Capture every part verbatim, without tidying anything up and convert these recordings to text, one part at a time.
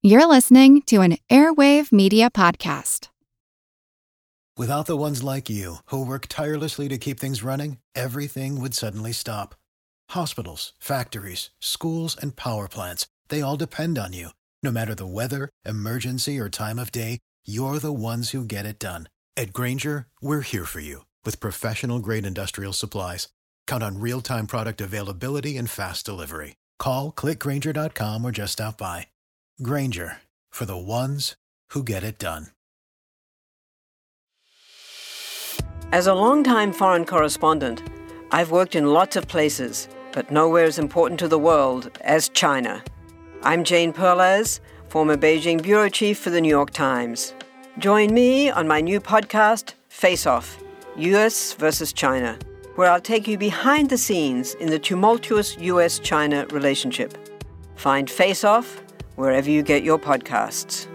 You're listening to an Airwave Media Podcast. Without the ones like you, who work tirelessly to keep things running, everything would suddenly stop. Hospitals, factories, schools, and power plants, they all depend on you. No matter the weather, emergency, or time of day, you're the ones who get it done. At Grainger, we're here for you with professional-grade industrial supplies. Count on real-time product availability and fast delivery. Call, click Grainger dot com, or just stop by. Grainger, for the ones who get it done. As a longtime foreign correspondent, I've worked in lots of places, but nowhere as important to the world as China. I'm Jane Perlez, former Beijing bureau chief for the New York Times. Join me on my new podcast, Face Off, U S versus China, where I'll take you behind the scenes in the tumultuous U S China relationship. Find Face Off wherever you get your podcasts.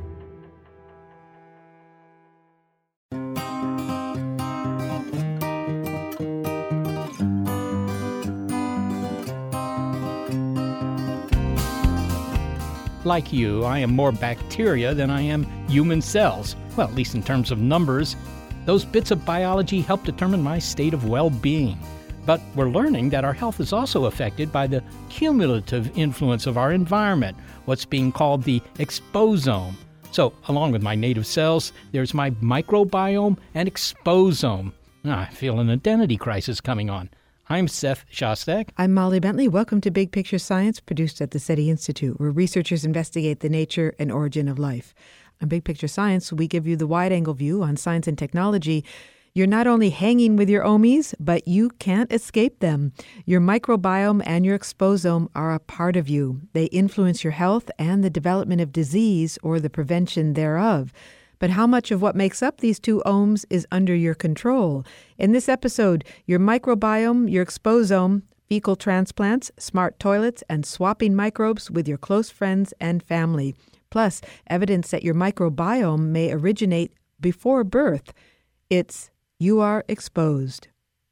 Like you, I am more bacteria than I am human cells. Well, at least in terms of numbers. Those bits of biology help determine my state of well-being. But we're learning that our health is also affected by the cumulative influence of our environment, what's being called the exposome. So, along with my native cells, there's my microbiome and exposome. Ah, I feel an identity crisis coming on. I'm Seth Shostak. I'm Molly Bentley. Welcome to Big Picture Science, produced at the SETI Institute, where researchers investigate the nature and origin of life. On Big Picture Science, we give you the wide-angle view on science and technology. You're not only hanging with your omies, but you can't escape them. Your microbiome and your exposome are a part of you. They influence your health and the development of disease or the prevention thereof. But how much of what makes up these two ohms is under your control? In this episode, your microbiome, your exposome, fecal transplants, smart toilets, and swapping microbes with your close friends and family. Plus, evidence that your microbiome may originate before birth. It's You Are Exposed.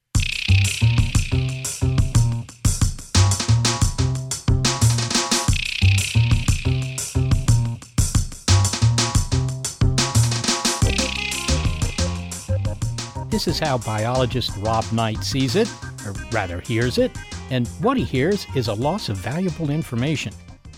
This is how biologist Rob Knight sees it, or rather hears it, and what he hears is a loss of valuable information.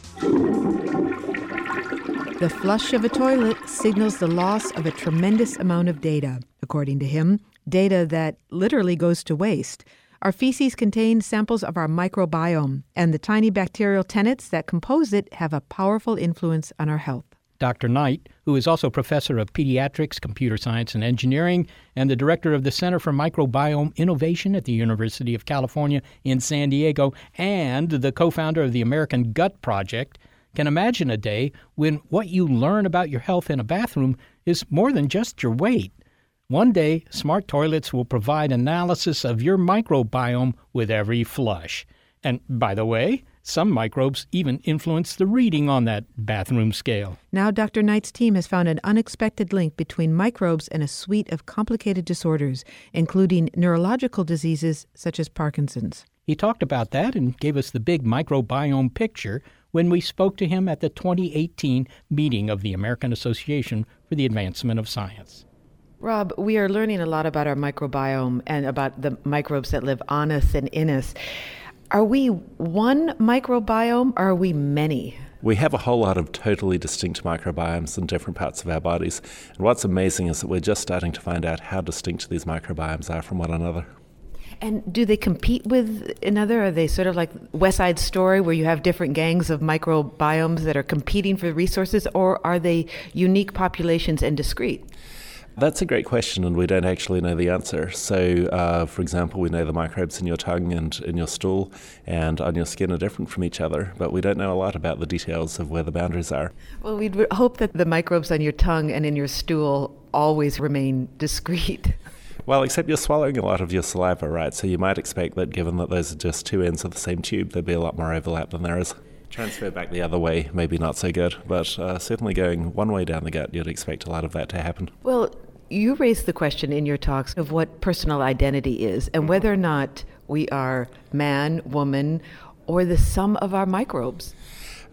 The flush of a toilet signals the loss of a tremendous amount of data, according to him, data that literally goes to waste. Our feces contain samples of our microbiome, and the tiny bacterial tenets that compose it have a powerful influence on our health. Doctor Knight, who is also professor of pediatrics, computer science, and engineering, and the director of the Center for Microbiome Innovation at the University of California in San Diego, and the co-founder of the American Gut Project, can imagine a day when what you learn about your health in a bathroom is more than just your weight. One day, smart toilets will provide analysis of your microbiome with every flush. And by the way, some microbes even influence the reading on that bathroom scale. Now Doctor Knight's team has found an unexpected link between microbes and a suite of complicated disorders, including neurological diseases such as Parkinson's. He talked about that and gave us the big microbiome picture when we spoke to him at the twenty eighteen meeting of the American Association for the Advancement of Science. Rob, we are learning a lot about our microbiome and about the microbes that live on us and in us. Are we one microbiome or are we many? We have a whole lot of totally distinct microbiomes in different parts of our bodies. And what's amazing is that we're just starting to find out how distinct these microbiomes are from one another. And do they compete with another? Are they sort of like West Side Story, where you have different gangs of microbiomes that are competing for resources, or are they unique populations and discrete? That's a great question, and we don't actually know the answer. So, uh, for example, we know the microbes in your tongue and in your stool and on your skin are different from each other, but we don't know a lot about the details of where the boundaries are. Well, we'd hope that the microbes on your tongue and in your stool always remain discrete. Well, except you're swallowing a lot of your saliva, right? So you might expect that given that those are just two ends of the same tube, there'd be a lot more overlap than there is. Transfer back the other way, maybe not so good, but uh, certainly going one way down the gut, you'd expect a lot of that to happen. Well, you raised the question in your talks of what personal identity is and whether or not we are man, woman, or the sum of our microbes.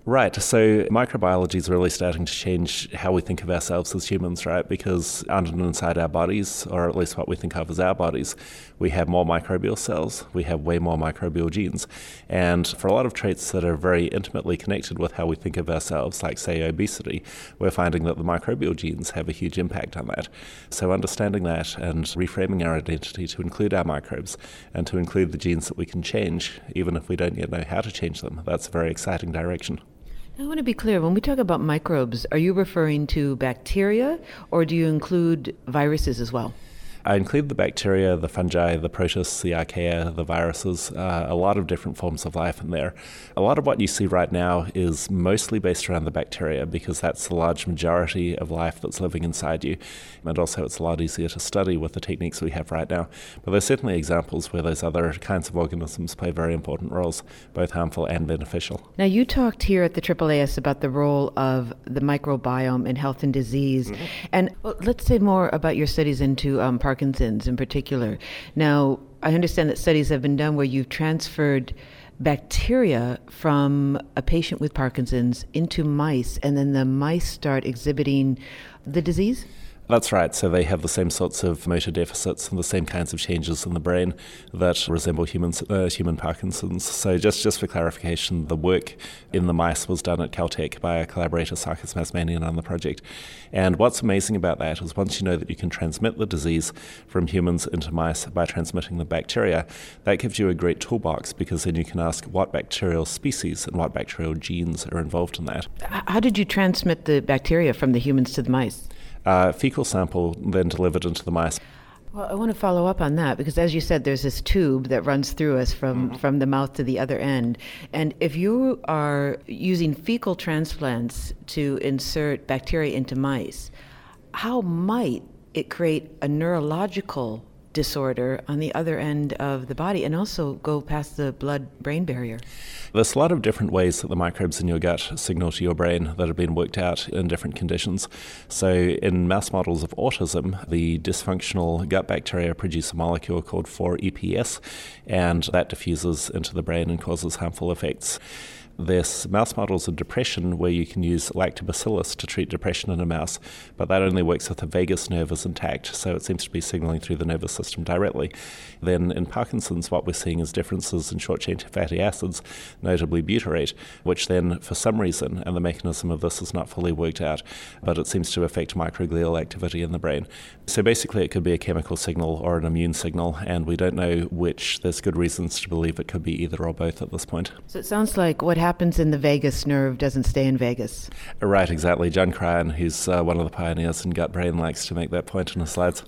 Right, so microbiology is really starting to change how we think of ourselves as humans, right? Because under and inside our bodies, or at least what we think of as our bodies, we have more microbial cells, we have way more microbial genes. And for a lot of traits that are very intimately connected with how we think of ourselves, like, say, obesity, we're finding that the microbial genes have a huge impact on that. So understanding that and reframing our identity to include our microbes and to include the genes that we can change, even if we don't yet know how to change them, that's a very exciting direction. I want to be clear. When we talk about microbes, are you referring to bacteria, or do you include viruses as well? I include the bacteria, the fungi, the protists, the archaea, the viruses, uh, a lot of different forms of life in there. A lot of what you see right now is mostly based around the bacteria because that's the large majority of life that's living inside you. And also it's a lot easier to study with the techniques we have right now. But there's certainly examples where those other kinds of organisms play very important roles, both harmful and beneficial. Now, you talked here at the A A A S about the role of the microbiome in health and disease. Mm-hmm. And well, let's say more about your studies into um, Parkinson's in particular. Now, I understand that studies have been done where you've transferred bacteria from a patient with Parkinson's into mice, and then the mice start exhibiting the disease? That's right. So they have the same sorts of motor deficits and the same kinds of changes in the brain that resemble humans, uh, human Parkinson's. So just, just for clarification, the work in the mice was done at Caltech by a collaborator, Sarkis Mazmanian, on the project. And what's amazing about that is once you know that you can transmit the disease from humans into mice by transmitting the bacteria, that gives you a great toolbox because then you can ask what bacterial species and what bacterial genes are involved in that. How did you transmit the bacteria from the humans to the mice? Uh, fecal sample then delivered into the mice. Well, I want to follow up on that because, as you said, there's this tube that runs through us from, mm-hmm. from the mouth to the other end. And if you are using fecal transplants to insert bacteria into mice, how might it create a neurological disorder on the other end of the body and also go past the blood-brain barrier? There's a lot of different ways that the microbes in your gut signal to your brain that have been worked out in different conditions. So in mouse models of autism, the dysfunctional gut bacteria produce a molecule called four E P S, and that diffuses into the brain and causes harmful effects. There's mouse models of depression where you can use lactobacillus to treat depression in a mouse, but that only works if the vagus nerve is intact, so it seems to be signaling through the nervous system directly. Then in Parkinson's, what we're seeing is differences in short-chain fatty acids, notably butyrate, which then, for some reason, and the mechanism of this is not fully worked out, but it seems to affect microglial activity in the brain. So basically it could be a chemical signal or an immune signal, and we don't know which. There's good reasons to believe it could be either or both at this point. So it sounds like what happens in the vagus nerve doesn't stay in Vegas. Right, exactly. John Cryan, who's uh, one of the pioneers in gut brain, likes to make that point in his slides.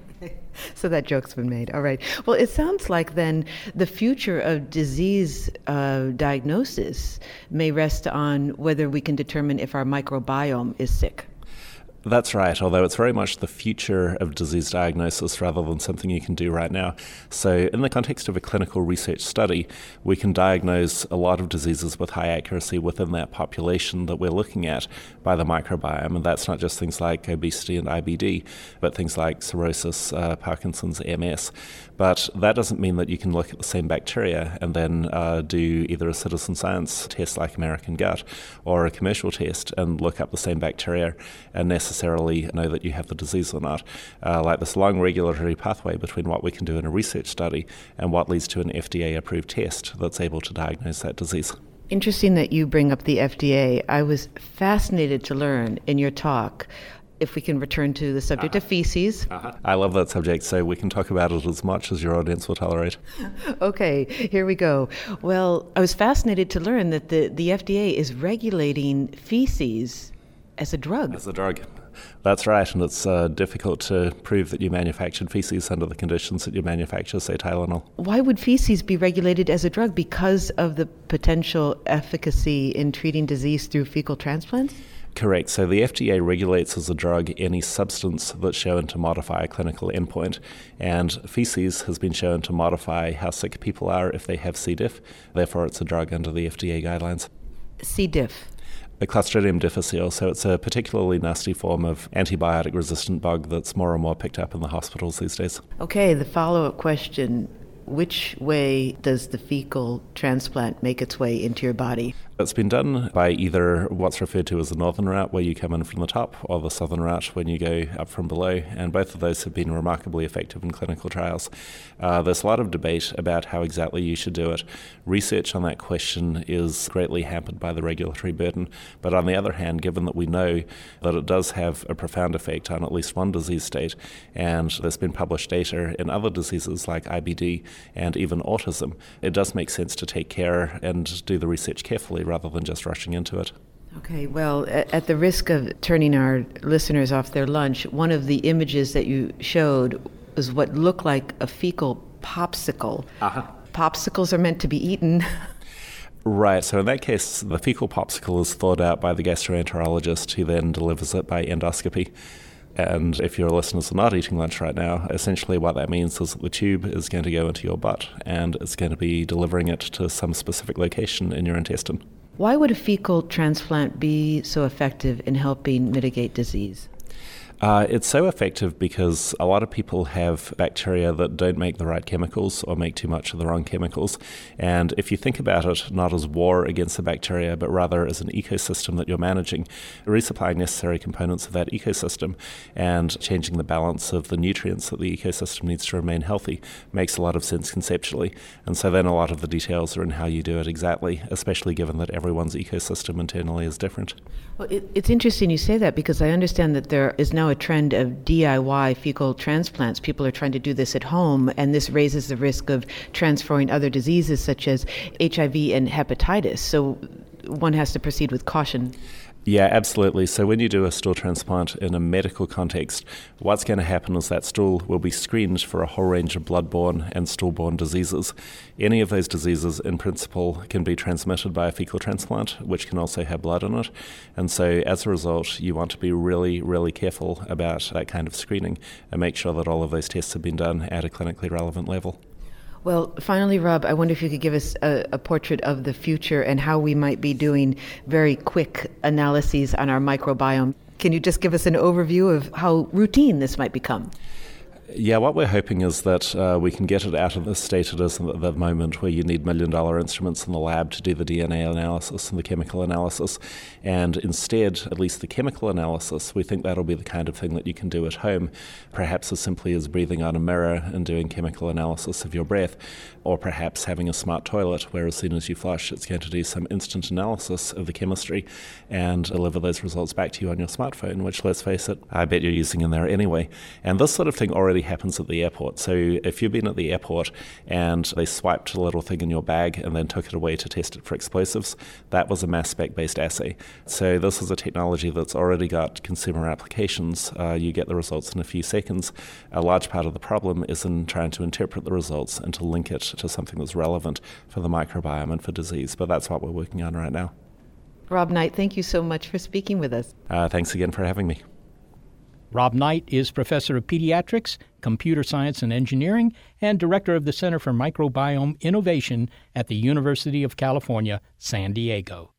So that joke's been made. All right. Well, it sounds like then the future of disease uh, diagnosis may rest on whether we can determine if our microbiome is sick. That's right, although it's very much the future of disease diagnosis rather than something you can do right now. So in the context of a clinical research study, we can diagnose a lot of diseases with high accuracy within that population that we're looking at by the microbiome. And that's not just things like obesity and I B D, but things like cirrhosis, uh, Parkinson's, M S. But that doesn't mean that you can look at the same bacteria and then uh, do either a citizen science test like American Gut or a commercial test and look up the same bacteria and necessarily know that you have the disease or not. Uh, like this long regulatory pathway between what we can do in a research study and what leads to an F D A-approved test that's able to diagnose that disease. Interesting that you bring up the F D A. I was fascinated to learn in your talk, if we can return to the subject uh-huh. of feces. Uh-huh. I love that subject, so we can talk about it as much as your audience will tolerate. Okay, here we go. Well, I was fascinated to learn that the, the F D A is regulating feces as a drug. As a drug. That's right, and it's uh, difficult to prove that you manufactured feces under the conditions that you manufacture, say, Tylenol. Why would feces be regulated as a drug? Because of the potential efficacy in treating disease through fecal transplants? Correct. So the F D A regulates as a drug any substance that's shown to modify a clinical endpoint. And feces has been shown to modify how sick people are if they have C. diff. Therefore, it's a drug under the F D A guidelines. C. diff. A Clostridium difficile, so it's a particularly nasty form of antibiotic-resistant bug that's more and more picked up in the hospitals these days. Okay, the follow-up question. Which way does the fecal transplant make its way into your body? It's been done by either what's referred to as the northern route, where you come in from the top, or the southern route when you go up from below, and both of those have been remarkably effective in clinical trials. Uh, there's a lot of debate about how exactly you should do it. Research on that question is greatly hampered by the regulatory burden, but on the other hand, given that we know that it does have a profound effect on at least one disease state, and there's been published data in other diseases like I B D and even autism, it does make sense to take care and do the research carefully rather than just rushing into it. Okay, well, at the risk of turning our listeners off their lunch, one of the images that you showed was what looked like a fecal popsicle. Uh-huh. Popsicles are meant to be eaten. Right, so in that case, the fecal popsicle is thawed out by the gastroenterologist, who then delivers it by endoscopy. And if your listeners are not eating lunch right now, essentially what that means is that the tube is going to go into your butt and it's going to be delivering it to some specific location in your intestine. Why would a fecal transplant be so effective in helping mitigate disease? Uh, it's so effective because a lot of people have bacteria that don't make the right chemicals or make too much of the wrong chemicals. And if you think about it not as war against the bacteria, but rather as an ecosystem that you're managing, resupplying necessary components of that ecosystem and changing the balance of the nutrients that the ecosystem needs to remain healthy makes a lot of sense conceptually. And so then a lot of the details are in how you do it exactly, especially given that everyone's ecosystem internally is different. Well, it, it's interesting you say that, because I understand that there is now a trend of D I Y fecal transplants. People are trying to do this at home, and this raises the risk of transferring other diseases such as H I V and hepatitis. So one has to proceed with caution. Yeah, absolutely. So when you do a stool transplant in a medical context, what's going to happen is that stool will be screened for a whole range of blood-borne and stool-borne diseases. Any of those diseases, in principle, can be transmitted by a fecal transplant, which can also have blood in it. And so as a result, you want to be really, really careful about that kind of screening and make sure that all of those tests have been done at a clinically relevant level. Well, finally, Rob, I wonder if you could give us a, a portrait of the future and how we might be doing very quick analyses on our microbiome. Can you just give us an overview of how routine this might become? Yeah, what we're hoping is that uh, we can get it out of the state it is at the moment, where you need million-dollar instruments in the lab to do the D N A analysis and the chemical analysis. And instead, at least the chemical analysis, we think that'll be the kind of thing that you can do at home, perhaps as simply as breathing on a mirror and doing chemical analysis of your breath, or perhaps having a smart toilet where as soon as you flush, it's going to do some instant analysis of the chemistry and deliver those results back to you on your smartphone, which, let's face it, I bet you're using in there anyway. And this sort of thing already happens at the airport. So if you've been at the airport and they swiped a little thing in your bag and then took it away to test it for explosives, that was a mass spec-based assay. So this is a technology that's already got consumer applications. Uh, you get the results in a few seconds. A large part of the problem is in trying to interpret the results and to link it to something that's relevant for the microbiome and for disease. But that's what we're working on right now. Rob Knight, thank you so much for speaking with us. Uh, thanks again for having me. Rob Knight is Professor of Pediatrics, Computer Science and Engineering, and Director of the Center for Microbiome Innovation at the University of California, San Diego.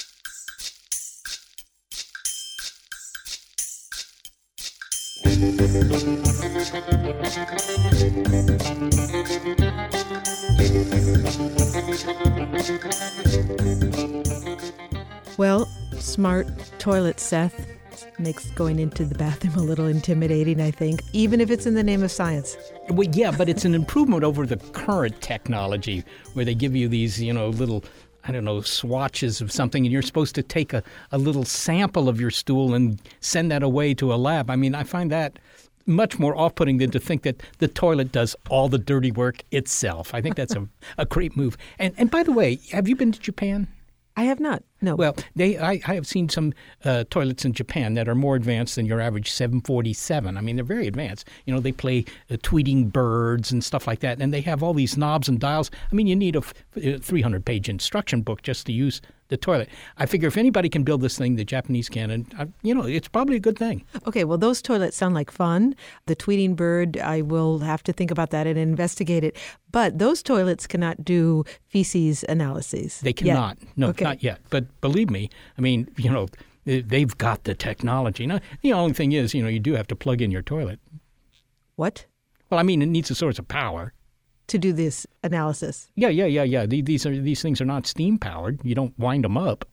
Well, smart toilet, Seth, makes going into the bathroom a little intimidating, I think, even if it's in the name of science. Well, yeah, but it's an improvement over the current technology where they give you these, you know, little, I don't know, swatches of something, and you're supposed to take a, a little sample of your stool and send that away to a lab. I mean, I find that much more off-putting than to think that the toilet does all the dirty work itself. I think that's a, a great move. And and by the way, have you been to Japan? I have not, no. Well, they I, I have seen some uh, toilets in Japan that are more advanced than your average seven forty-seven. I mean, they're very advanced. You know, they play uh, tweeting birds and stuff like that, and they have all these knobs and dials. I mean, you need a three hundred page instruction book just to use the toilet. I figure if anybody can build this thing, the Japanese can, and, uh, you know, it's probably a good thing. Okay, well, those toilets sound like fun. The tweeting bird, I will have to think about that and investigate it. But those toilets cannot do feces analyses. They cannot. Yet. No, okay. Not yet. But believe me, I mean, you know, they've got the technology. Now, the only thing is, you know, you do have to plug in your toilet. What? Well, I mean, it needs a source of power. to do this analysis. Yeah, yeah, yeah, yeah. These are these things are not steam powered. You don't wind them up.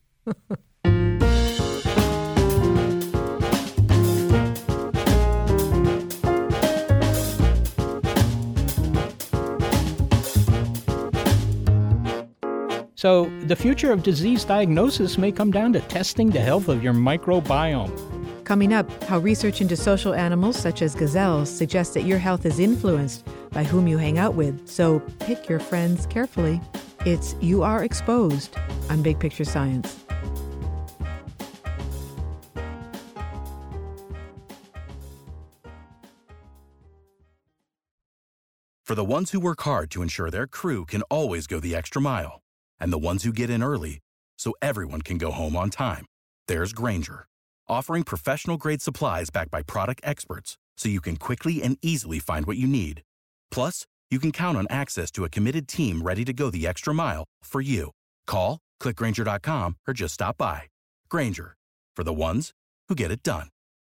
So the future of disease diagnosis may come down to testing the health of your microbiome. Coming up, how research into social animals such as gazelles suggests that your health is influenced by whom you hang out with. So pick your friends carefully. It's You Are Exposed on Big Picture Science. For the ones who work hard to ensure their crew can always go the extra mile, and the ones who get in early so everyone can go home on time, there's Grainger, offering professional-grade supplies backed by product experts so you can quickly and easily find what you need. Plus, you can count on access to a committed team ready to go the extra mile for you. Call, click Grainger dot com, or just stop by. Grainger, for the ones who get it done.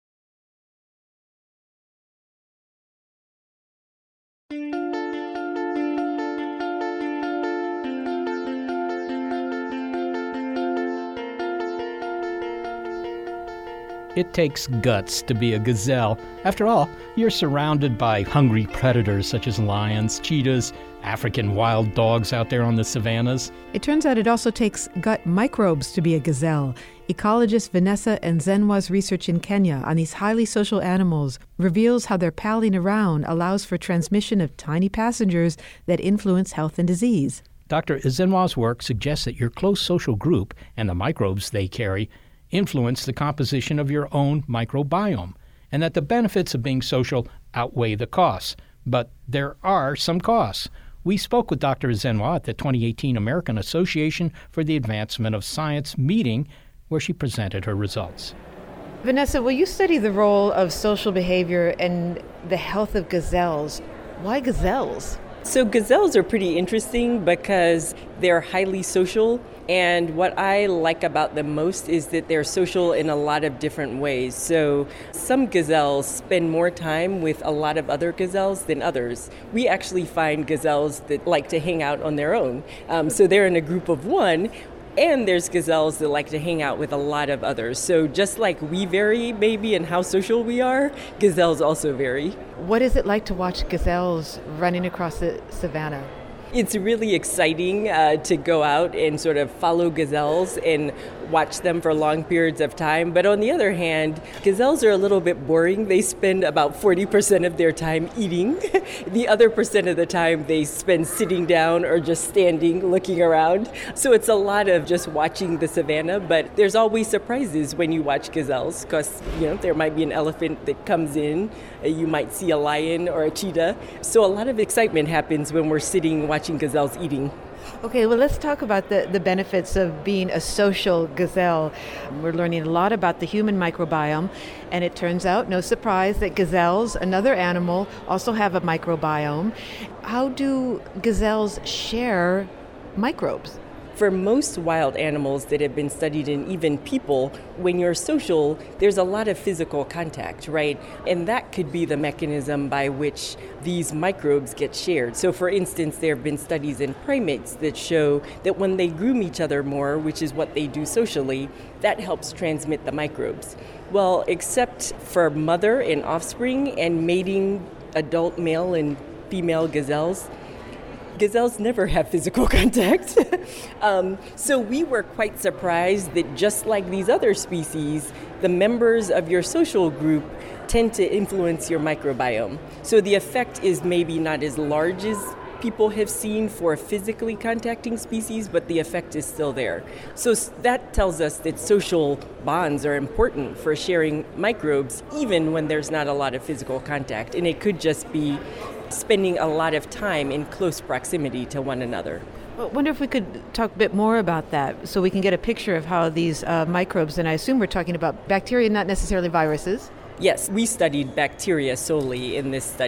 It takes guts to be a gazelle. After all, you're surrounded by hungry predators such as lions, cheetahs, African wild dogs out there on the savannas. It turns out it also takes gut microbes to be a gazelle. Ecologist Vanessa Nzenwa's research in Kenya on these highly social animals reveals how their palling around allows for transmission of tiny passengers that influence health and disease. Doctor Nzenwa's work suggests that your close social group and the microbes they carry influence the composition of your own microbiome, and that the benefits of being social outweigh the costs. But there are some costs. We spoke with Doctor Nzenwa at the twenty eighteen American Association for the Advancement of Science meeting, where she presented her results. Vanessa, will you study the role of social behavior and the health of gazelles? Why gazelles? So gazelles are pretty interesting because they're highly social, and what I like about them most is that they're social in a lot of different ways. So some gazelles spend more time with a lot of other gazelles than others. We actually find gazelles that like to hang out on their own. Um, so they're in a group of one. And there's gazelles that like to hang out with a lot of others. So just like we vary maybe in how social we are, gazelles also vary. What is it like to watch gazelles running across the savannah? It's really exciting uh, to go out and sort of follow gazelles and watch them for long periods of time. But on the other hand, gazelles are a little bit boring. They spend about forty percent of their time eating. The other percent of the time they spend sitting down or just standing, looking around. So it's a lot of just watching the savannah, but there's always surprises when you watch gazelles because, you know, there might be an elephant that comes in. You might see a lion or a cheetah. So a lot of excitement happens when we're sitting watching gazelles eating. Okay, well, let's talk about the, the benefits of being a social gazelle. We're learning a lot about the human microbiome, and it turns out, no surprise, that gazelles, another animal, also have a microbiome. How do gazelles share microbes? For most wild animals that have been studied in even people, when you're social, there's a lot of physical contact, right? And that could be the mechanism by which these microbes get shared. So for instance, there have been studies in primates that show that when they groom each other more, which is what they do socially, that helps transmit the microbes. Well, except for mother and offspring and mating adult male and female gazelles, gazelles never have physical contact. um, so we were quite surprised that just like these other species, the members of your social group tend to influence your microbiome. So the effect is maybe not as large as people have seen for physically contacting species, but the effect is still there. So that tells us that social bonds are important for sharing microbes, even when there's not a lot of physical contact. And it could just be spending a lot of time in close proximity to one another. I wonder if we could talk a bit more about that so we can get a picture of how these uh, microbes, and I assume we're talking about bacteria, not necessarily viruses. Yes, we studied bacteria solely in this study.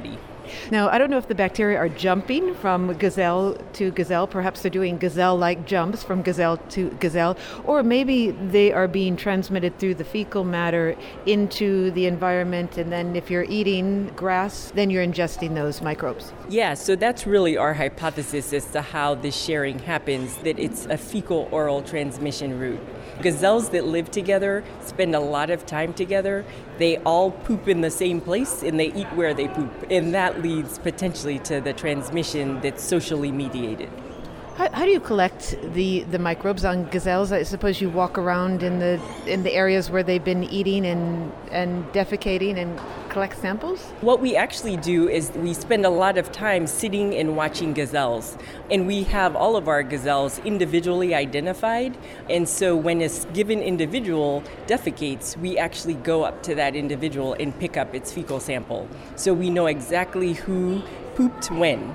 Now, I don't know if the bacteria are jumping from gazelle to gazelle. Perhaps they're doing gazelle-like jumps from gazelle to gazelle. Or maybe they are being transmitted through the fecal matter into the environment. And then if you're eating grass, then you're ingesting those microbes. Yeah, so that's really our hypothesis as to how this sharing happens, that it's a fecal-oral transmission route. Gazelles that live together spend a lot of time together. They all poop in the same place and they eat where they poop. And that leads potentially to the transmission that's socially mediated. How, how do you collect the, the microbes on gazelles? I suppose you walk around in the in the areas where they've been eating and, and defecating and collect samples? What we actually do is we spend a lot of time sitting and watching gazelles. And we have all of our gazelles individually identified. And so when a given individual defecates, we actually go up to that individual and pick up its fecal sample. So we know exactly who pooped when.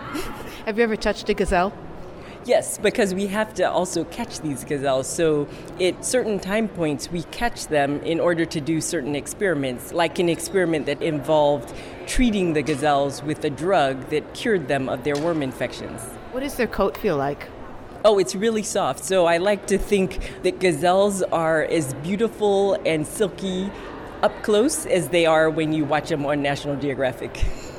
Have you ever touched a gazelle? Yes, because we have to also catch these gazelles. So at certain time points, we catch them in order to do certain experiments, like an experiment that involved treating the gazelles with a drug that cured them of their worm infections. What does their coat feel like? Oh, it's really soft. So I like to think that gazelles are as beautiful and silky up close as they are when you watch them on National Geographic.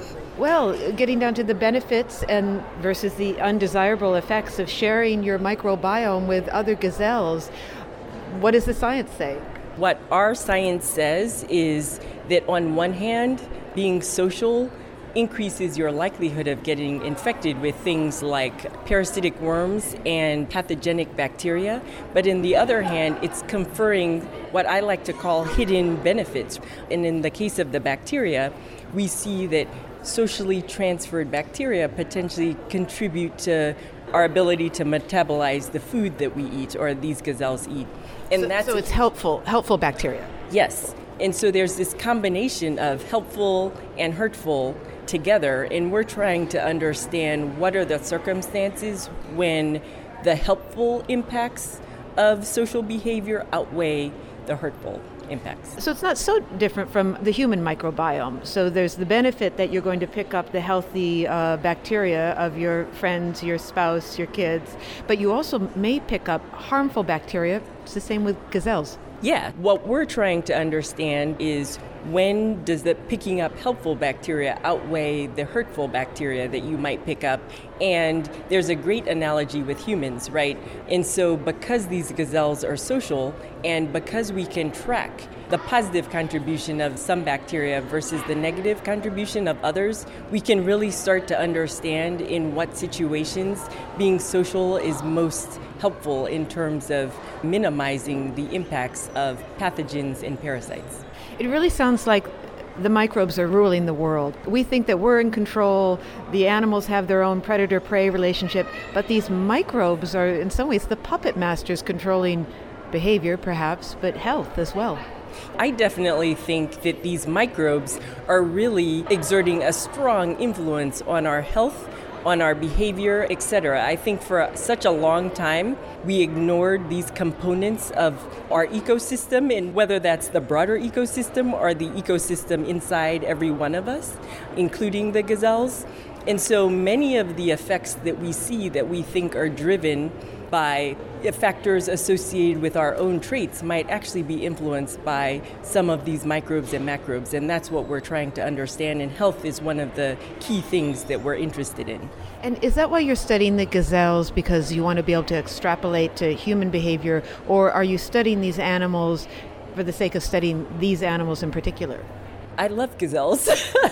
Well, getting down to the benefits and versus the undesirable effects of sharing your microbiome with other gazelles, what does the science say? What our science says is that on one hand, being social increases your likelihood of getting infected with things like parasitic worms and pathogenic bacteria. But in the other hand, it's conferring what I like to call hidden benefits. And in the case of the bacteria, we see that socially transferred bacteria potentially contribute to our ability to metabolize the food that we eat or these gazelles eat. And so, that's so it's helpful, helpful bacteria. Yes. And so there's this combination of helpful and hurtful together, and we're trying to understand what are the circumstances when the helpful impacts of social behavior outweigh the hurtful impacts. So it's not so different from the human microbiome. So there's the benefit that you're going to pick up the healthy uh, bacteria of your friends, your spouse, your kids, but you also may pick up harmful bacteria. It's the same with gazelles. Yeah, what we're trying to understand is when does the picking up helpful bacteria outweigh the hurtful bacteria that you might pick up? And there's a great analogy with humans, right? And so because these gazelles are social and because we can track the positive contribution of some bacteria versus the negative contribution of others, we can really start to understand in what situations being social is most helpful in terms of minimizing the impacts of pathogens and parasites. It really sounds like the microbes are ruling the world. We think that we're in control, the animals have their own predator-prey relationship, but these microbes are in some ways the puppet masters controlling behavior perhaps, but health as well. I definitely think that these microbes are really exerting a strong influence on our health, on our behavior, et cetera. I think for such a long time, we ignored these components of our ecosystem, and whether that's the broader ecosystem or the ecosystem inside every one of us, including the gazelles. And so many of the effects that we see that we think are driven by factors associated with our own traits might actually be influenced by some of these microbes and macrobes, and that's what we're trying to understand, and health is one of the key things that we're interested in. And is that why you're studying the gazelles, because you want to be able to extrapolate to human behavior, or are you studying these animals for the sake of studying these animals in particular? I love gazelles.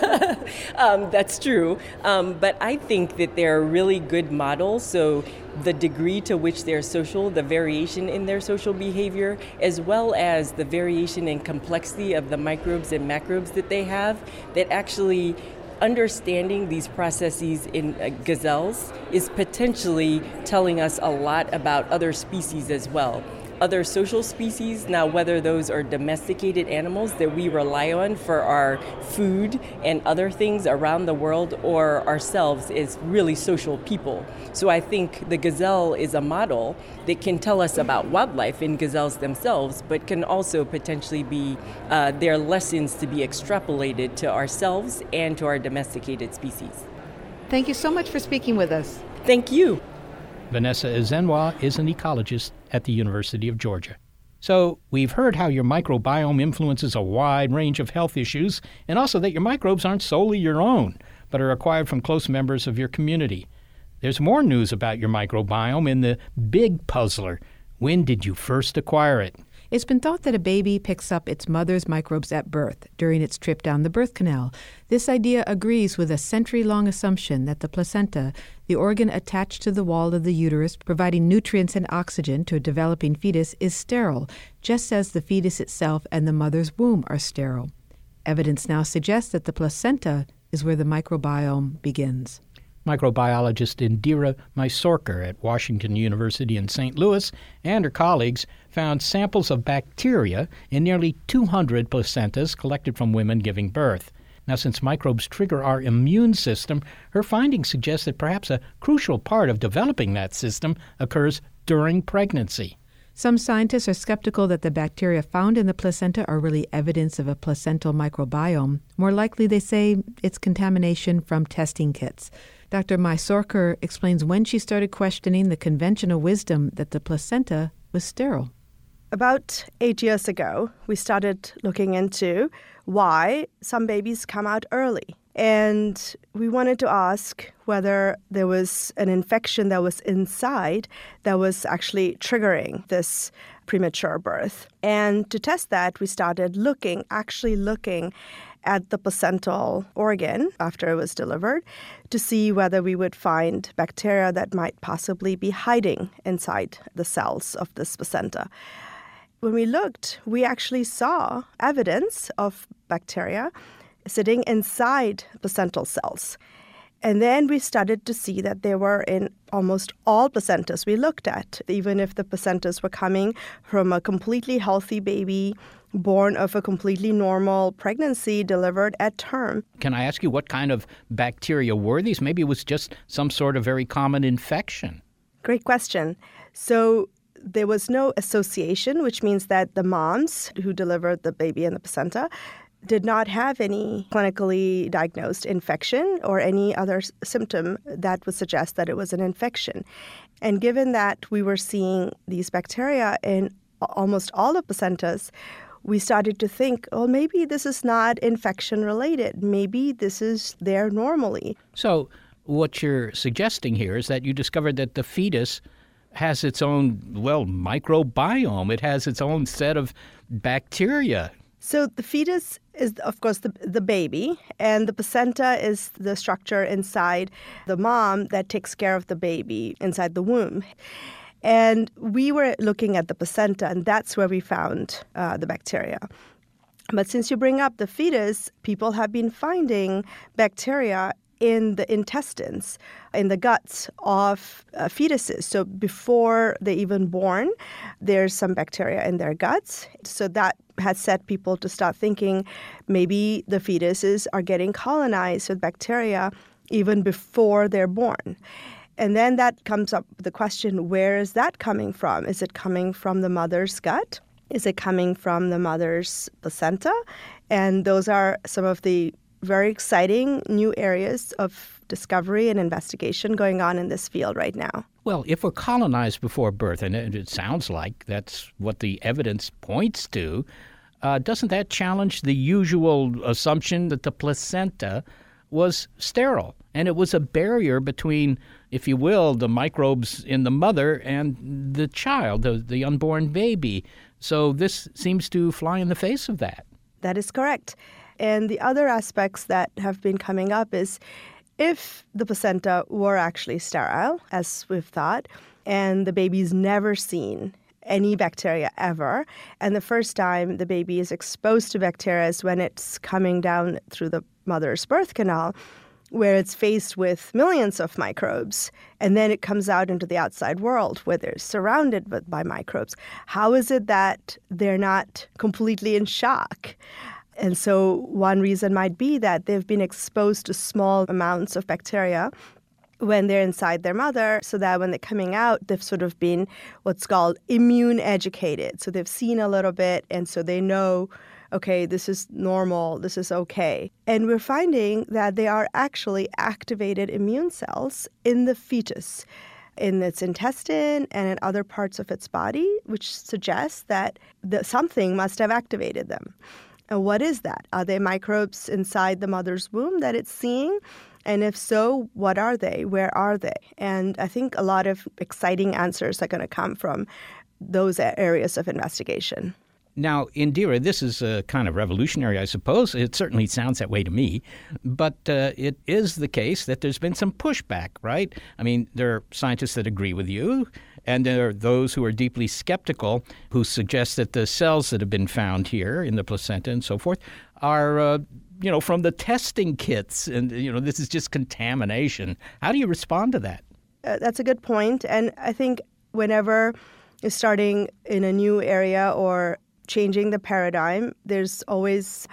um, that's true. Um, but I think that they're really good models. So the degree to which they're social, the variation in their social behavior, as well as the variation and complexity of the microbes and macrobes that they have, that actually understanding these processes in uh, gazelles is potentially telling us a lot about other species as well. other social species. Now, whether those are domesticated animals that we rely on for our food and other things around the world, or ourselves as really social people. So I think the gazelle is a model that can tell us about wildlife in gazelles themselves, but can also potentially be uh, their lessons to be extrapolated to ourselves and to our domesticated species. Thank you so much for speaking with us. Thank you. Vanessa Ezenwa is an ecologist at the University of Georgia. So we've heard how your microbiome influences a wide range of health issues, and also that your microbes aren't solely your own, but are acquired from close members of your community. There's more news about your microbiome in the big puzzler. When did you first acquire it? It's been thought that a baby picks up its mother's microbes at birth, during its trip down the birth canal. This idea agrees with a century-long assumption that the placenta, the organ attached to the wall of the uterus, providing nutrients and oxygen to a developing fetus, is sterile, just as the fetus itself and the mother's womb are sterile. Evidence now suggests that the placenta is where the microbiome begins. Microbiologist Indira Mysokar at Washington University in Saint Louis and her colleagues found samples of bacteria in nearly two hundred placentas collected from women giving birth. Now, since microbes trigger our immune system, her findings suggest that perhaps a crucial part of developing that system occurs during pregnancy. Some scientists are skeptical that the bacteria found in the placenta are really evidence of a placental microbiome. More likely, they say, it's contamination from testing kits. Doctor Mysokar explains when she started questioning the conventional wisdom that the placenta was sterile. About eight years ago, we started looking into why some babies come out early. And we wanted to ask whether there was an infection that was inside that was actually triggering this premature birth. And to test that, we started looking, actually looking at the placental organ after it was delivered to see whether we would find bacteria that might possibly be hiding inside the cells of this placenta. When we looked, we actually saw evidence of bacteria sitting inside placental cells. And then we started to see that they were in almost all placentas we looked at, even if the placentas were coming from a completely healthy baby born of a completely normal pregnancy delivered at term. Can I ask you what kind of bacteria were these? Maybe it was just some sort of very common infection. Great question. So there was no association, which means that the moms who delivered the baby in the placenta did not have any clinically diagnosed infection or any other s- symptom that would suggest that it was an infection. And given that we were seeing these bacteria in almost all the placentas, we started to think, well, maybe this is not infection related. Maybe this is there normally. So what you're suggesting here is that you discovered that the fetus has its own, well, microbiome. It has its own set of bacteria. So the fetus is, of course, the, the baby, and the placenta is the structure inside the mom that takes care of the baby inside the womb. And we were looking at the placenta, and that's where we found uh, the bacteria. But since you bring up the fetus, people have been finding bacteria in the intestines, in the guts of uh, fetuses. So before they're even born, there's some bacteria in their guts. So that has set people to start thinking maybe the fetuses are getting colonized with bacteria even before they're born. And then that comes up with the question, where is that coming from? Is it coming from the mother's gut? Is it coming from the mother's placenta? And those are some of the very exciting new areas of discovery and investigation going on in this field right now. Well, if we're colonized before birth, and it sounds like that's what the evidence points to, uh, doesn't that challenge the usual assumption that the placenta was sterile? And it was a barrier between, if you will, the microbes in the mother and the child, the, the unborn baby. So this seems to fly in the face of that. That is correct. And the other aspects that have been coming up is if the placenta were actually sterile, as we've thought, and the baby's never seen any bacteria ever, and the first time the baby is exposed to bacteria is when it's coming down through the mother's birth canal, where it's faced with millions of microbes, and then it comes out into the outside world where they're surrounded by microbes. How is it that they're not completely in shock? And so one reason might be that they've been exposed to small amounts of bacteria when they're inside their mother, so that when they're coming out, they've sort of been what's called immune educated. So they've seen a little bit, and so they know, okay, this is normal, this is okay. And we're finding that they are actually activated immune cells in the fetus, in its intestine and in other parts of its body, which suggests that the, something must have activated them. And what is that? Are they microbes inside the mother's womb that it's seeing? And if so, what are they? Where are they? And I think a lot of exciting answers are going to come from those areas of investigation. Now, Indira, this is uh, kind of revolutionary, I suppose. It certainly sounds that way to me. But uh, it is the case that there's been some pushback, right? I mean, there are scientists that agree with you, and there are those who are deeply skeptical who suggest that the cells that have been found here in the placenta and so forth are, uh, you know, from the testing kits. And, you know, this is just contamination. How do you respond to that? Uh, that's a good point. And I think whenever you're starting in a new area or changing the paradigm, there's always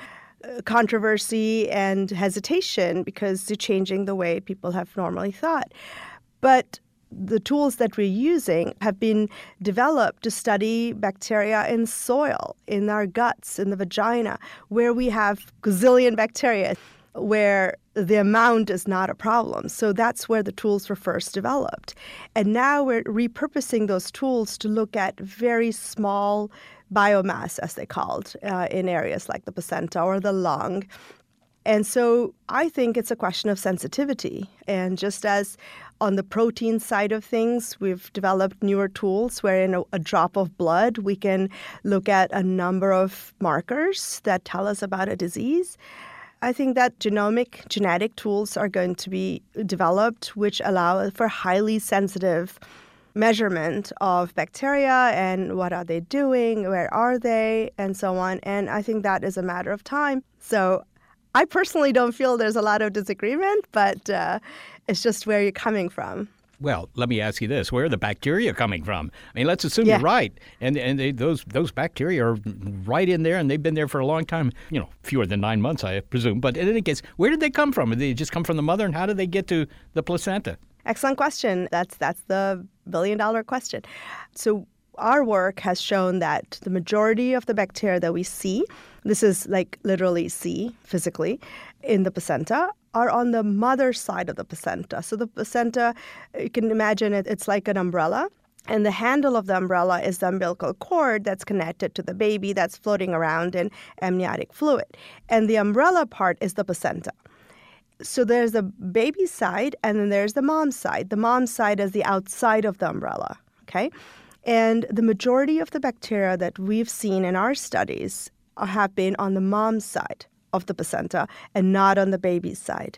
controversy and hesitation because you're changing the way people have normally thought. But the tools that we're using have been developed to study bacteria in soil, in our guts, in the vagina, where we have gazillion bacteria, where the amount is not a problem. So that's where the tools were first developed. And now we're repurposing those tools to look at very small biomass, as they called, uh, in areas like the placenta or the lung. And so I think it's a question of sensitivity. And just as on the protein side of things, we've developed newer tools where in a, a drop of blood, we can look at a number of markers that tell us about a disease. I think that genomic, genetic tools are going to be developed, which allow for highly sensitive measurement of bacteria and what are they doing, where are they, and so on. And I think that is a matter of time. So I personally don't feel there's a lot of disagreement, but uh, it's just where you're coming from. Well, let me ask you this. Where are the bacteria coming from? I mean, let's assume yeah. you're right. And and they, those those bacteria are right in there, and they've been there for a long time, you know, fewer than nine months, I presume. But in any case, where did they come from? Did they just come from the mother, and how did they get to the placenta? Excellent question. That's that's the billion-dollar question. So our work has shown that the majority of the bacteria that we see, this is like literally see physically, in the placenta, are on the mother side of the placenta. So the placenta, you can imagine it, it's like an umbrella. And the handle of the umbrella is the umbilical cord that's connected to the baby that's floating around in amniotic fluid. And the umbrella part is the placenta. So there's the baby side, and then there's the mom's side. The mom's side is the outside of the umbrella, okay? And the majority of the bacteria that we've seen in our studies have been on the mom's side of the placenta and not on the baby's side.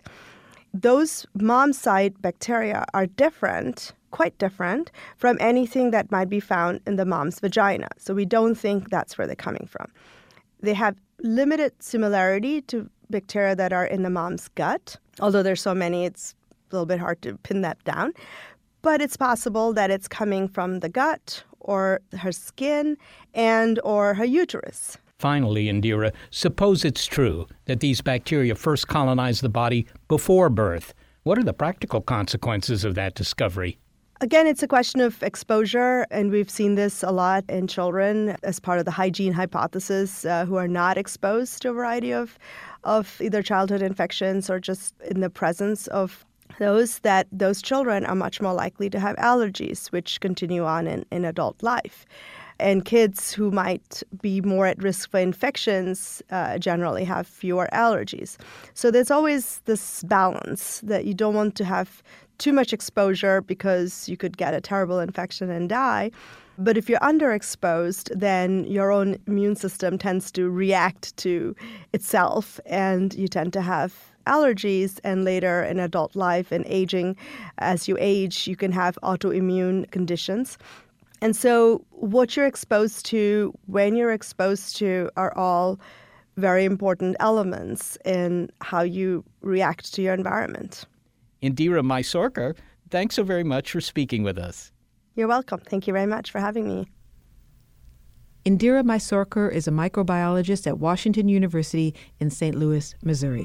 Those mom's side bacteria are different, quite different, from anything that might be found in the mom's vagina. So we don't think that's where they're coming from. They have limited similarity to bacteria that are in the mom's gut. Although there's so many, it's a little bit hard to pin that down. But it's possible that it's coming from the gut or her skin and or her uterus. Finally, Indira, suppose it's true that these bacteria first colonized the body before birth. What are the practical consequences of that discovery? Again, it's a question of exposure, and we've seen this a lot in children as part of the hygiene hypothesis uh, who are not exposed to a variety of, of either childhood infections or just in the presence of those, that those children are much more likely to have allergies, which continue on in, in adult life. And kids who might be more at risk for infections uh, generally have fewer allergies. So there's always this balance that you don't want to have too much exposure because you could get a terrible infection and die. But if you're underexposed, then your own immune system tends to react to itself, and you tend to have allergies. And later in adult life and aging, as you age, you can have autoimmune conditions. And so what you're exposed to, when you're exposed to, are all very important elements in how you react to your environment. Indira Mysarkar, thanks so very much for speaking with us. You're welcome. Thank you very much for having me. Indira Mysarkar is a microbiologist at Washington University in Saint Louis, Missouri.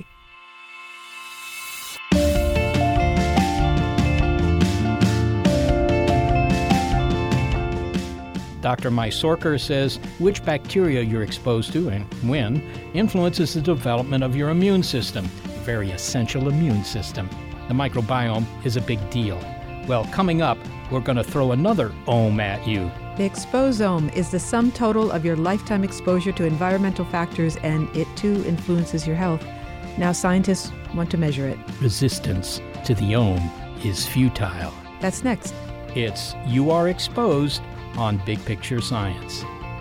Doctor Mysarkar says which bacteria you're exposed to and when influences the development of your immune system, a very essential immune system. The microbiome is a big deal. Well, coming up, we're going to throw another ohm at you. The exposome is the sum total of your lifetime exposure to environmental factors, and it too influences your health. Now scientists want to measure it. Resistance to the ohm is futile. That's next. It's You Are Exposed on Big Picture Science.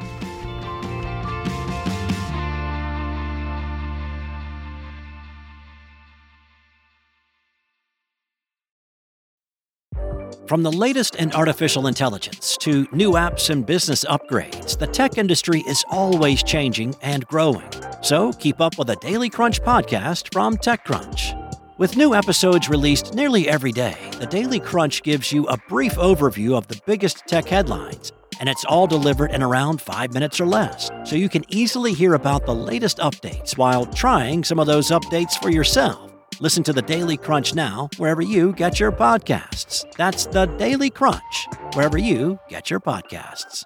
From the latest in artificial intelligence to new apps and business upgrades, the tech industry is always changing and growing. So keep up with the Daily Crunch podcast from TechCrunch. With new episodes released nearly every day, the Daily Crunch gives you a brief overview of the biggest tech headlines, and it's all delivered in around five minutes or less, so you can easily hear about the latest updates while trying some of those updates for yourself. Listen to the Daily Crunch now wherever you get your podcasts. That's the Daily Crunch, wherever you get your podcasts.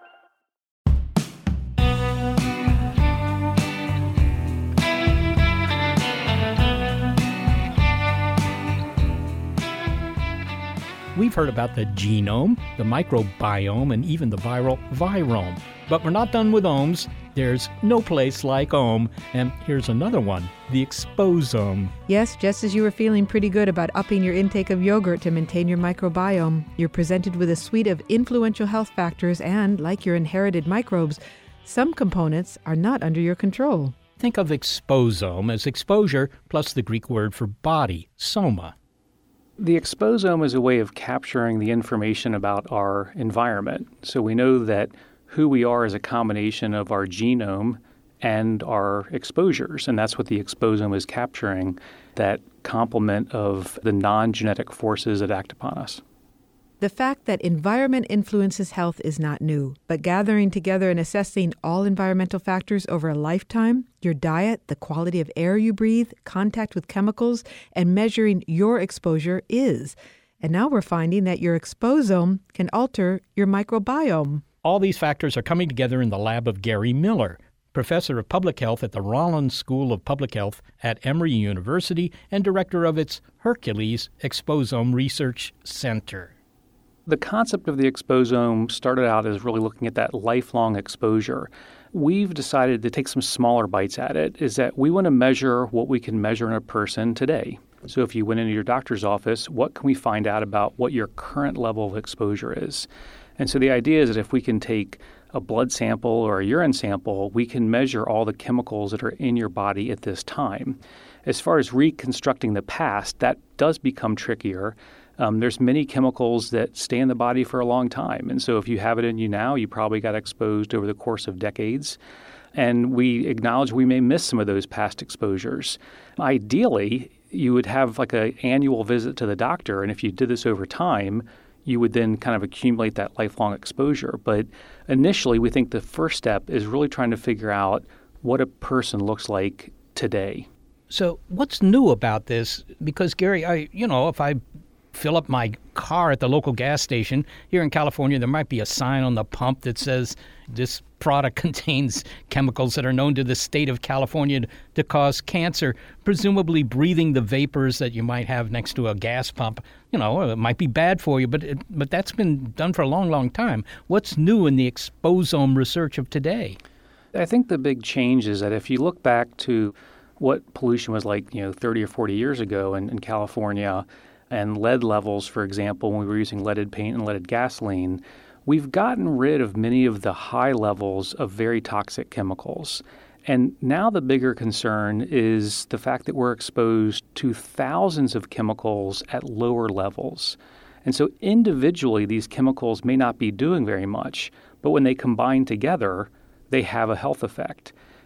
We've heard about the genome, the microbiome, and even the viral virome. But we're not done with ohms. There's no place like ohm. And here's another one, the exposome. Yes, just as you were feeling pretty good about upping your intake of yogurt to maintain your microbiome, you're presented with a suite of influential health factors and, like your inherited microbes, some components are not under your control. Think of exposome as exposure plus the Greek word for body, soma. The exposome is a way of capturing the information about our environment. So we know that who we are is a combination of our genome and our exposures, and that's what the exposome is capturing, that complement of the non-genetic forces that act upon us. The fact that environment influences health is not new, but gathering together and assessing all environmental factors over a lifetime, your diet, the quality of air you breathe, contact with chemicals, and measuring your exposure is. And now we're finding that your exposome can alter your microbiome. All these factors are coming together in the lab of Gary Miller, professor of public health at the Rollins School of Public Health at Emory University and director of its Hercules Exposome Research Center. The concept of the exposome started out as really looking at that lifelong exposure. We've decided to take some smaller bites at it, is that we want to measure what we can measure in a person today. So if you went into your doctor's office, what can we find out about what your current level of exposure is? And so the idea is that if we can take a blood sample or a urine sample, we can measure all the chemicals that are in your body at this time. As far as reconstructing the past, that does become trickier. Um, there's many chemicals that stay in the body for a long time. And so if you have it in you now, you probably got exposed over the course of decades. And we acknowledge we may miss some of those past exposures. Ideally, you would have like an annual visit to the doctor. And if you did this over time, you would then kind of accumulate that lifelong exposure. But initially, we think the first step is really trying to figure out what a person looks like today. So what's new about this? Because, Gary, I, you know, if I fill up my car at the local gas station here in California, there might be a sign on the pump that says this product contains chemicals that are known to the state of California to cause cancer, presumably breathing the vapors that you might have next to a gas pump. You know, it might be bad for you, but it, but that's been done for a long, long time. What's new in the exposome research of today? I think the big change is that if you look back to what pollution was like, you know, thirty or forty years ago in, in California, and lead levels, for example, when we were using leaded paint and leaded gasoline, we've gotten rid of many of the high levels of very toxic chemicals. And now the bigger concern is the fact that we're exposed to thousands of chemicals at lower levels. And so individually, these chemicals may not be doing very much, but when they combine together, they have a health effect.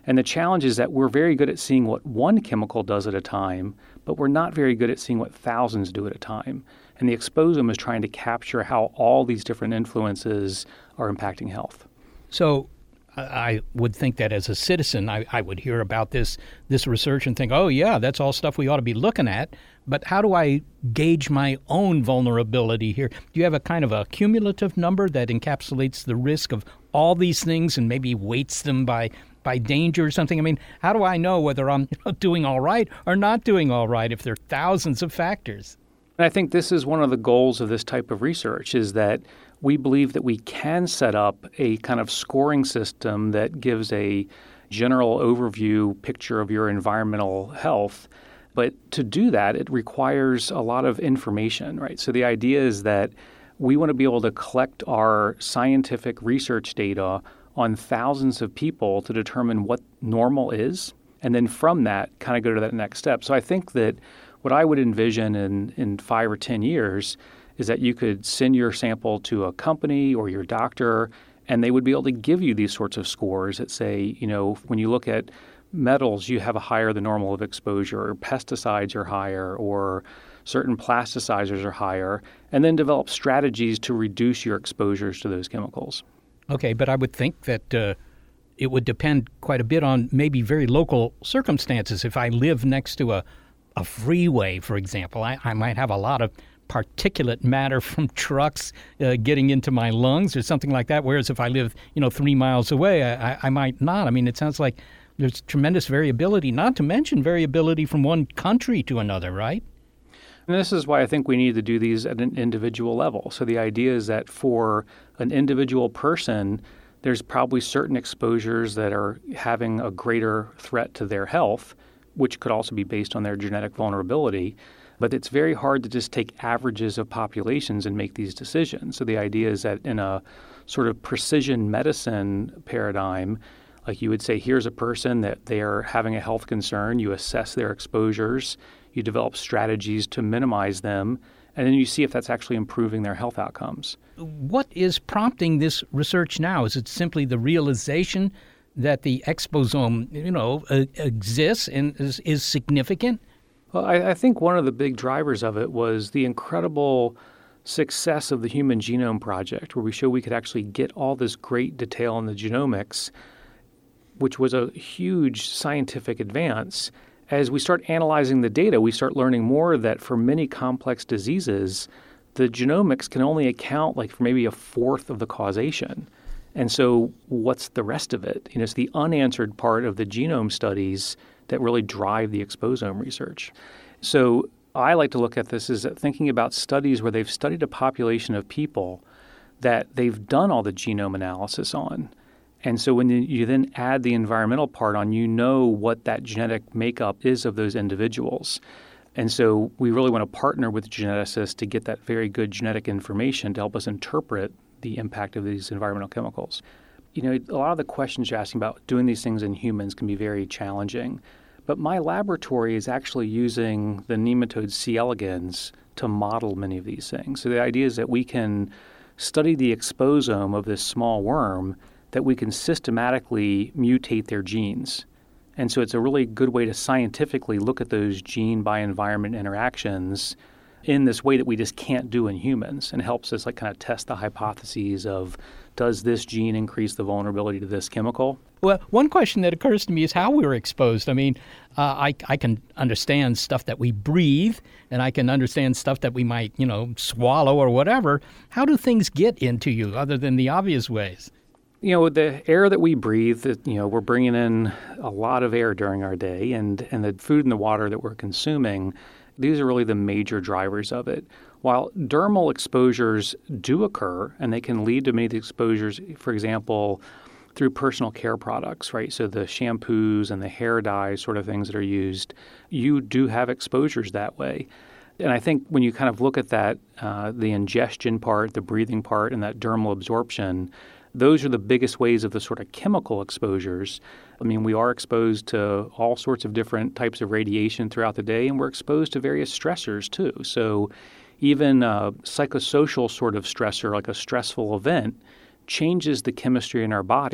And the challenge is that we're very good at seeing what one chemical does at a time, but we're not very good at seeing what thousands do at a time. And the exposome is trying to capture how all these different influences are impacting health. So I would think that as a citizen, I, I would hear about this this research and think, oh, yeah, that's all stuff we ought to be looking at. But how do I gauge my own vulnerability here? Do you have a kind of a cumulative number that encapsulates the risk of all these things and maybe weights them by by danger or something? I mean, how do I know whether I'm you know, doing all right or not doing all right if there are thousands of factors? And I think this is one of the goals of this type of research, is that we believe that we can set up a kind of scoring system that gives a general overview picture of your environmental health. But to do that, it requires a lot of information, right? So the idea is that we want to be able to collect our scientific research data on thousands of people to determine what normal is, and then from that, kind of go to that next step. So I think that what I would envision in, in five or ten years is that you could send your sample to a company or your doctor, and they would be able to give you these sorts of scores that say, you know, when you look at metals, you have a higher than normal of exposure, or pesticides are higher, or certain plasticizers are higher, and then develop strategies to reduce your exposures to those chemicals. Okay, but I would think that uh, it would depend quite a bit on maybe very local circumstances. If I live next to a, a freeway, for example, I, I might have a lot of particulate matter from trucks uh, getting into my lungs or something like that, whereas if I live, you know, three miles away, I, I might not. I mean, it sounds like there's tremendous variability, not to mention variability from one country to another, right? And this is why I think we need to do these at an individual level. So the idea is that for an individual person, there's probably certain exposures that are having a greater threat to their health, which could also be based on their genetic vulnerability. But it's very hard to just take averages of populations and make these decisions. So the idea is that in a sort of precision medicine paradigm, like you would say, here's a person that they are having a health concern, you assess their exposures, you develop strategies to minimize them, and then you see if that's actually improving their health outcomes. What is prompting this research now? Is it simply the realization that the exposome, you know, uh, exists and is, is significant? Well, I, I think one of the big drivers of it was the incredible success of the Human Genome Project, where we showed we could actually get all this great detail in the genomics, which was a huge scientific advance. As we start analyzing the data, we start learning more that for many complex diseases, the genomics can only account like for maybe a fourth of the causation. And so what's the rest of it? You know, it's the unanswered part of the genome studies that really drive the exposome research. So I like to look at this as thinking about studies where they've studied a population of people that they've done all the genome analysis on. And so when you then add the environmental part on, you know what that genetic makeup is of those individuals. And so we really want to partner with geneticists to get that very good genetic information to help us interpret the impact of these environmental chemicals. You know, a lot of the questions you're asking about doing these things in humans can be very challenging. But my laboratory is actually using the nematode C. elegans to model many of these things. So the idea is that we can study the exposome of this small worm, that we can systematically mutate their genes. And so it's a really good way to scientifically look at those gene by environment interactions in this way that we just can't do in humans, and helps us like kind of test the hypotheses of, does this gene increase the vulnerability to this chemical? Well, one question that occurs to me is how we're exposed. I mean, uh, I, I can understand stuff that we breathe, and I can understand stuff that we might, you know, swallow or whatever. How do things get into you other than the obvious ways? You know, the air that we breathe, you know, we're bringing in a lot of air during our day, and, and the food and the water that we're consuming, these are really the major drivers of it. While dermal exposures do occur, and they can lead to many of the exposures, for example, through personal care products, right? So the shampoos and the hair dyes sort of things that are used, you do have exposures that way. And I think when you kind of look at that, uh, the ingestion part, the breathing part, and that dermal absorption, those are the biggest ways of the sort of chemical exposures. I mean, we are exposed to all sorts of different types of radiation throughout the day, and we're exposed to various stressors too. So even a psychosocial sort of stressor, like a stressful event, changes the chemistry in our body.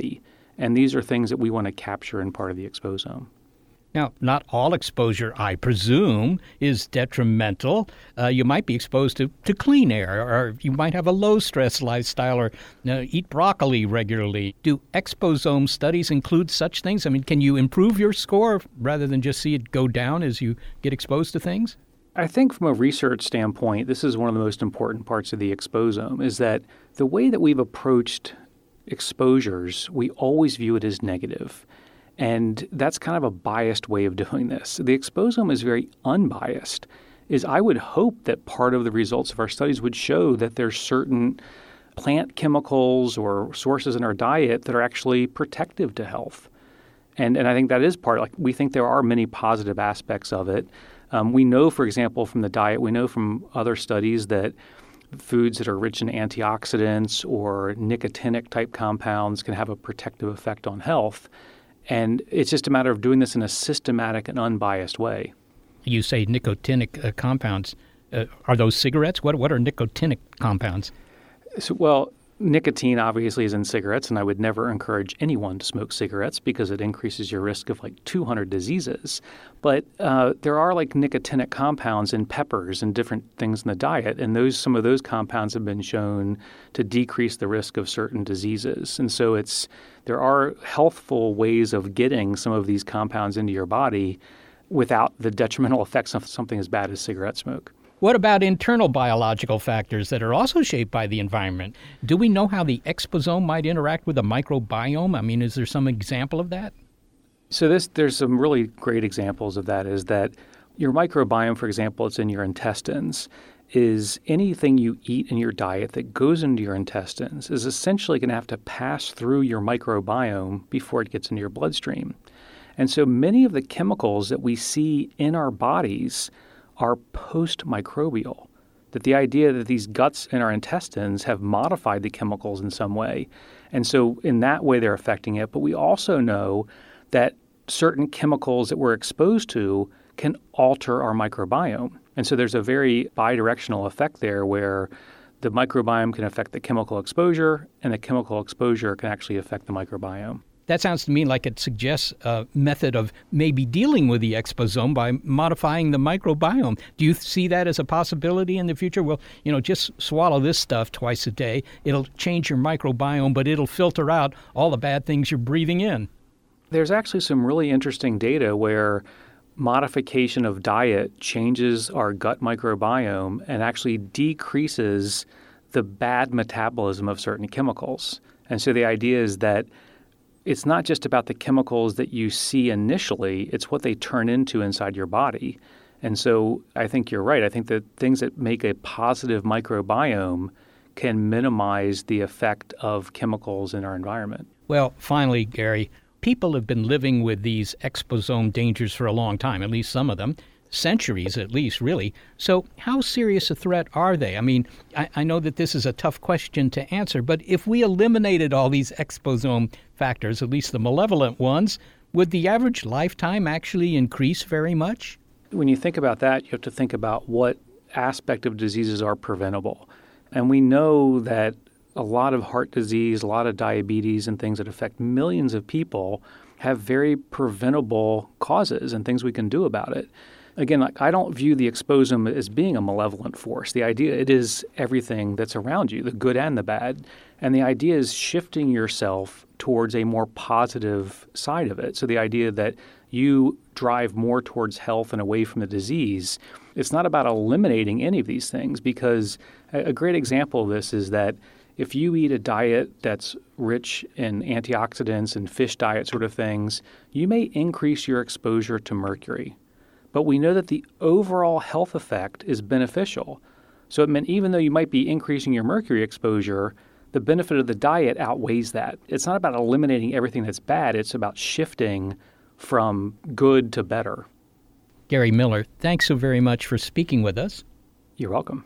And these are things that we want to capture in part of the exposome. Now, not all exposure, I presume, is detrimental. Uh, you might be exposed to, to clean air, or you might have a low-stress lifestyle, or you know, eat broccoli regularly. Do exposome studies include such things? I mean, can you improve your score rather than just see it go down as you get exposed to things? I think from a research standpoint, this is one of the most important parts of the exposome, is that the way that we've approached exposures, we always view it as negative. And that's kind of a biased way of doing this. The exposome is very unbiased. Is I would hope that part of the results of our studies would show that there's certain plant chemicals or sources in our diet that are actually protective to health. And and I think that is part, like we think there are many positive aspects of it. Um, we know, for example, from the diet, we know from other studies that foods that are rich in antioxidants or nicotinic type compounds can have a protective effect on health. And it's just a matter of doing this in a systematic and unbiased way. You say nicotinic uh, compounds. Uh, are those cigarettes? What what are nicotinic compounds? So, well, nicotine obviously is in cigarettes, and I would never encourage anyone to smoke cigarettes because it increases your risk of like two hundred diseases. But uh, there are like nicotinic compounds in peppers and different things in the diet, and those some of those compounds have been shown to decrease the risk of certain diseases. And so it's there are healthful ways of getting some of these compounds into your body without the detrimental effects of something as bad as cigarette smoke. What about internal biological factors that are also shaped by the environment? Do we know how the exposome might interact with the microbiome? I mean, is there some example of that? So this, there's some really great examples of that, is that your microbiome, for example, it's in your intestines, is anything you eat in your diet that goes into your intestines is essentially going to have to pass through your microbiome before it gets into your bloodstream. And so many of the chemicals that we see in our bodies are post-microbial, that the idea that these guts in our intestines have modified the chemicals in some way. And so in that way, they're affecting it. But we also know that certain chemicals that we're exposed to can alter our microbiome. And so there's a very bidirectional effect there where the microbiome can affect the chemical exposure, and the chemical exposure can actually affect the microbiome. That sounds to me like it suggests a method of maybe dealing with the exposome by modifying the microbiome. Do you see that as a possibility in the future? Well, you know, just swallow this stuff twice a day. It'll change your microbiome, but it'll filter out all the bad things you're breathing in. There's actually some really interesting data where modification of diet changes our gut microbiome and actually decreases the bad metabolism of certain chemicals. And so the idea is that it's not just about the chemicals that you see initially, it's what they turn into inside your body. And so I think you're right. I think that things that make a positive microbiome can minimize the effect of chemicals in our environment. Well, finally, Gary, people have been living with these exposome dangers for a long time, at least some of them. Centuries at least, really. So how serious a threat are they? I mean, I, I know that this is a tough question to answer, but if we eliminated all these exposome factors, at least the malevolent ones, would the average lifetime actually increase very much? When you think about that, you have to think about what aspect of diseases are preventable. And we know that a lot of heart disease, a lot of diabetes, and things that affect millions of people have very preventable causes and things we can do about it. Again, I don't view the exposome as being a malevolent force. The idea, it is everything that's around you, the good and the bad. And the idea is shifting yourself towards a more positive side of it. So the idea that you drive more towards health and away from the disease, it's not about eliminating any of these things, because a great example of this is that if you eat a diet that's rich in antioxidants and fish diet sort of things, you may increase your exposure to mercury. But we know that the overall health effect is beneficial. So it meant even though you might be increasing your mercury exposure, the benefit of the diet outweighs that. It's not about eliminating everything that's bad. It's about shifting from good to better. Gary Miller, thanks so very much for speaking with us. You're welcome.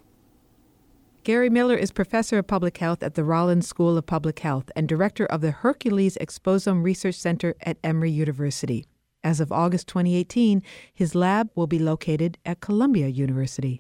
Gary Miller is professor of public health at the Rollins School of Public Health and director of the Hercules Exposome Research Center at Emory University. As of August twenty eighteen, his lab will be located at Columbia University.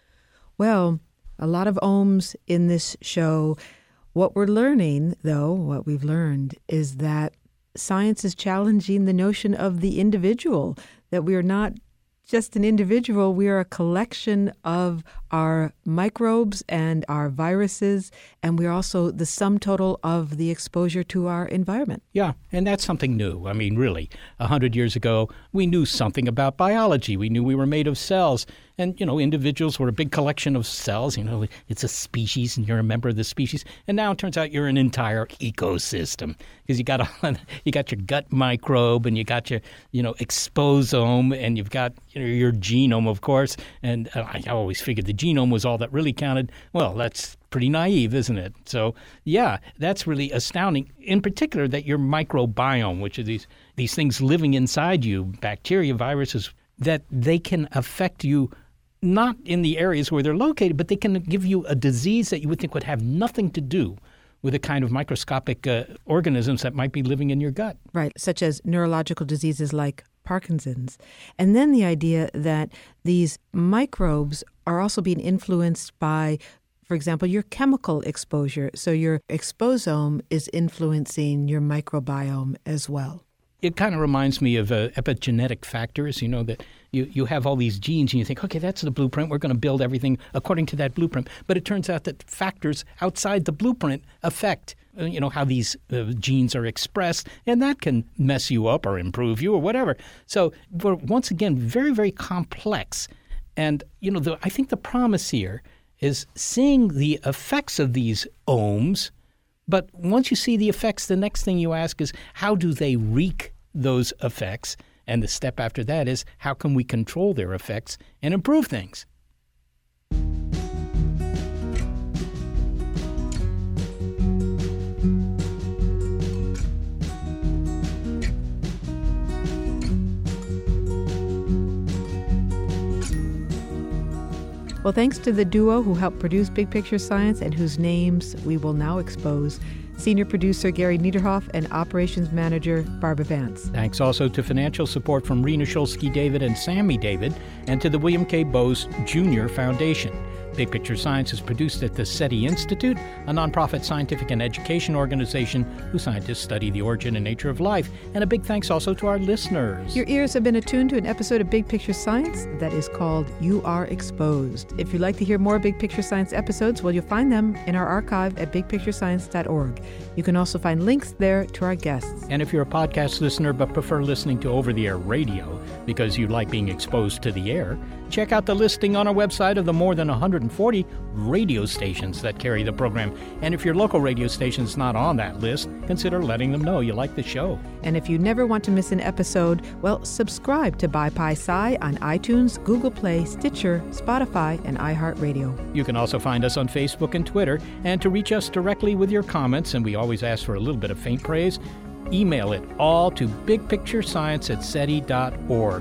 Well, a lot of ohms in this show. What we're learning, though, what we've learned is that science is challenging the notion of the individual, that we are not just an individual, we are a collection of our microbes and our viruses, and we're also the sum total of the exposure to our environment. Yeah, and that's something new. I mean, really, a hundred years ago, we knew something about biology. We knew we were made of cells. And, you know, individuals were a big collection of cells. You know, it's a species, and you're a member of the species. And now it turns out you're an entire ecosystem, because you got a, you got your gut microbe, and you got your, you know, exposome, and you've got, you know, your genome, of course. And uh, I always figured the genome was all that really counted. Well, that's pretty naive, isn't it? So, yeah, that's really astounding. In particular, that your microbiome, which are these these things living inside you, bacteria, viruses, that they can affect you not in the areas where they're located, but they can give you a disease that you would think would have nothing to do with the kind of microscopic uh, organisms that might be living in your gut. Right, such as neurological diseases like Parkinson's. And then the idea that these microbes are also being influenced by, for example, your chemical exposure. So your exposome is influencing your microbiome as well. It kind of reminds me of uh, epigenetic factors, you know, that you, you have all these genes and you think, okay, that's the blueprint. We're going to build everything according to that blueprint. But it turns out that factors outside the blueprint affect, uh, you know, how these uh, genes are expressed, and that can mess you up or improve you or whatever. So we're, once again, very, very complex. And, you know, the, I think the promise here is seeing the effects of these ohms. But once you see the effects, the next thing you ask is, how do they wreak those effects? And the step after that is, how can we control their effects and improve things? Well, thanks to the duo who helped produce Big Picture Science and whose names we will now expose. Senior producer Gary Niederhoff and operations manager Barbara Vance. Thanks also to financial support from Rena Shulsky David and Sammy David, and to the William K. Bose Junior Foundation. Big Picture Science is produced at the SETI Institute, a nonprofit scientific and education organization whose scientists study the origin and nature of life. And a big thanks also to our listeners. Your ears have been attuned to an episode of Big Picture Science that is called You Are Exposed. If you'd like to hear more Big Picture Science episodes, well, you'll find them in our archive at big picture science dot org. You can also find links there to our guests. And if you're a podcast listener but prefer listening to over-the-air radio because you like being exposed to the air, check out the listing on our website of the more than one hundred forty radio stations that carry the program. And if your local radio station is not on that list, consider letting them know you like the show. And if you never want to miss an episode, well, subscribe to BiPi-Sci on iTunes, Google Play, Stitcher, Spotify, and iHeartRadio. You can also find us on Facebook and Twitter. And to reach us directly with your comments, and we always ask for a little bit of faint praise, email it all to bigpicturescience at seti dot org.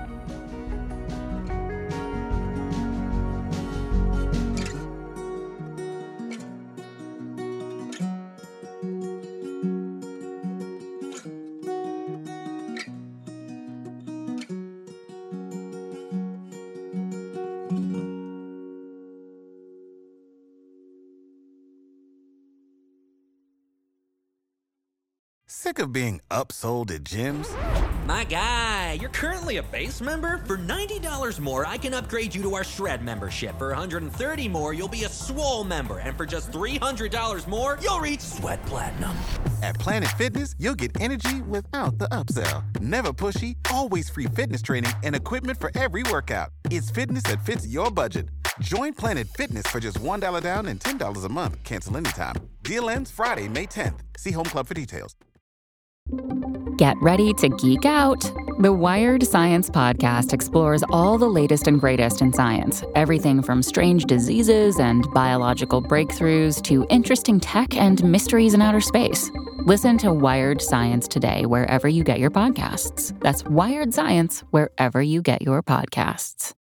Sick of being upsold at gyms? My guy, you're currently a base member. For ninety dollars more, I can upgrade you to our Shred membership. For one hundred thirty dollars more, you'll be a Swole member. And for just three hundred dollars more, you'll reach Sweat Platinum. At Planet Fitness, you'll get energy without the upsell. Never pushy, always free fitness training and equipment for every workout. It's fitness that fits your budget. Join Planet Fitness for just one dollar down and ten dollars a month. Cancel anytime. Deal ends Friday, May tenth. See Home Club for details. Get ready to geek out. The Wired Science Podcast explores all the latest and greatest in science. Everything from strange diseases and biological breakthroughs to interesting tech and mysteries in outer space. Listen to Wired Science today wherever you get your podcasts. That's Wired Science wherever you get your podcasts.